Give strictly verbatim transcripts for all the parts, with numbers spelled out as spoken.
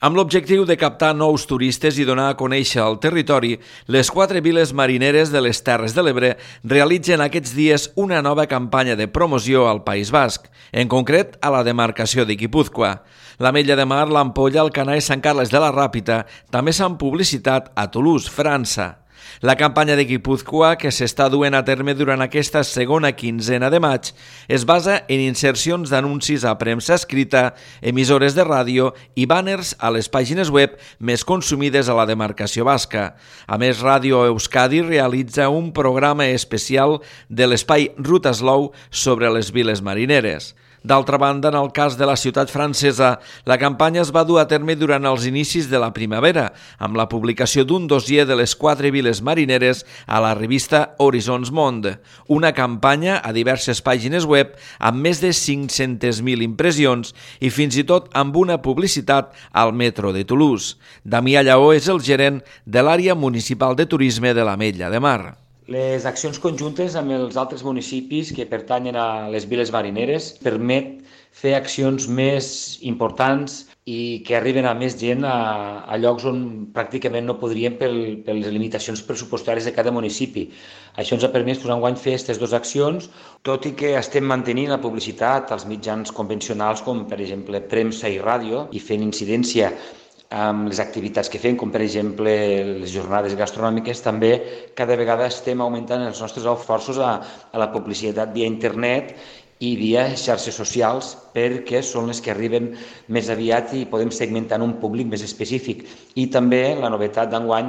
Amb l'objectiu de captar nous turistes i donar a conèixer el territori, les quatre viles marineres de les Terres de l'Ebre realitzen aquests dies una nova campanya de promoció al País Basc, en concret a la demarcació de Guipúzcoa. L'Ametlla de Mar, l'Ampolla, Alcanar i Sant Carles de la Ràpita també s'han publicitat a Toulouse, França. La campanya de Guipúzcoa, que s'està duent a terme durant aquesta segona quinzena de maig, es basa en insercions d'anuncis a premsa escrita, emissores de ràdio i bàners a les pàgines web més consumides a la demarcació basca. A més, Ràdio Euskadi realitza un programa especial de l'espai Ruta Slow sobre les viles marineres. D'altra banda, en el cas de la ciutat francesa, la campanya es va dur a terme durant els inicis de la primavera, amb la publicació d'un dossier de les quatre viles marineres a la revista Horizons Monde, una campanya a diverses pàgines web amb més de cinc-centes mil impressions i fins i tot amb una publicitat al metro de Toulouse. Damià Lleó és el gerent de l'àrea municipal de turisme de l'Ametlla de Mar. Les accions conjuntes amb els altres municipis que pertanyen a les viles marineres permet fer accions més importants i que arriben a més gent a, a llocs on pràcticament no podríem per, per les limitacions pressupostàries de cada municipi. Això ens ha permès pues, enguany fer aquestes dues accions, tot i que estem mantenint la publicitat als mitjans convencionals com per exemple premsa i ràdio i fent incidència amb les activitats que fem, com per exemple les jornades gastronòmiques, també cada vegada estem augmentant els nostres esforços a, a la publicitat via internet i via xarxes socials perquè són les que arriben més aviat i podem segmentar un públic més específic. I també la novetat d'enguany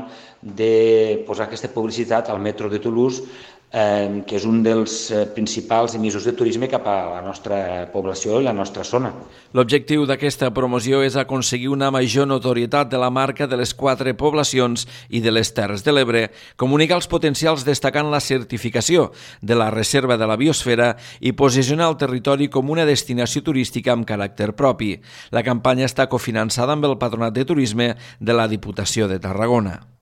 de posar aquesta publicitat al metro de Toulouse, eh, que és un dels principals emissors de turisme cap a la nostra població i la nostra zona. L'objectiu d'aquesta promoció és aconseguir una major notorietat de la marca de les quatre poblacions i de les Terres de l'Ebre, comunicar els potencials destacant la certificació de la Reserva de la Biosfera i posicionar el territori com una destinació turística amb caràcter propi. La campanya està cofinançada amb el Patronat de Turisme de la Diputació de Tarragona.